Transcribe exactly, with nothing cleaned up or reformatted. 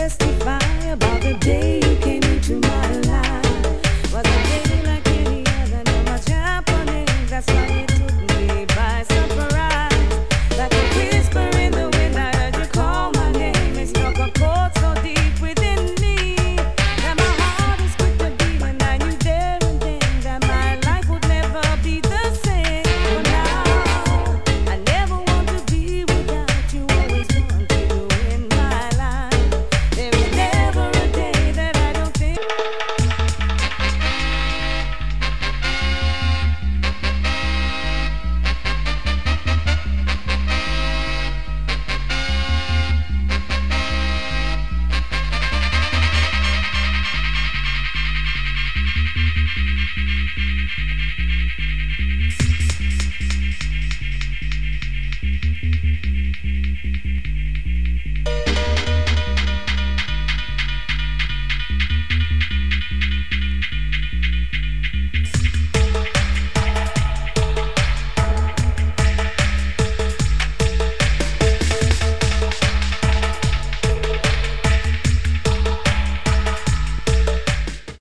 testify about the day you came into my life. Was a day like any other, not much happening. That's why it took me by surprise. Like a whisper in the wind, I heard you call my name. It struck a chord so deep within me that my heart is quick to beat, and I knew there and then that my life would never be the same. But now I never want to be without you. Always want you in my life. There is never a day that I don't think.